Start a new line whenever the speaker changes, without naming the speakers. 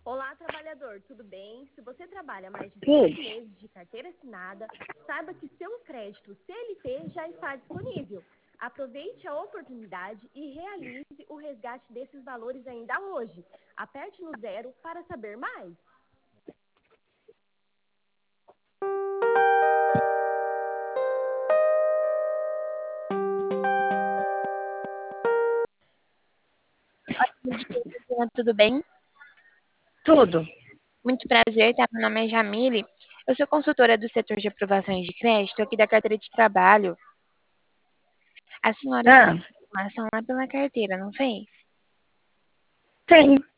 Olá, trabalhador, tudo bem? Se você trabalha mais de
Tudo.
6 meses de carteira assinada, saiba que seu crédito CLT já está disponível. Aproveite a oportunidade e realize o resgate desses valores ainda hoje. Aperte no 0 para saber mais.
Bom dia, Tatiana, tudo bem?
Tudo.
Muito prazer, tá? Meu nome é Jamile. Eu sou consultora do setor de aprovações de crédito aqui da carteira de trabalho. A senhora fez
Ah,
informação lá pela carteira, não fez?
tem.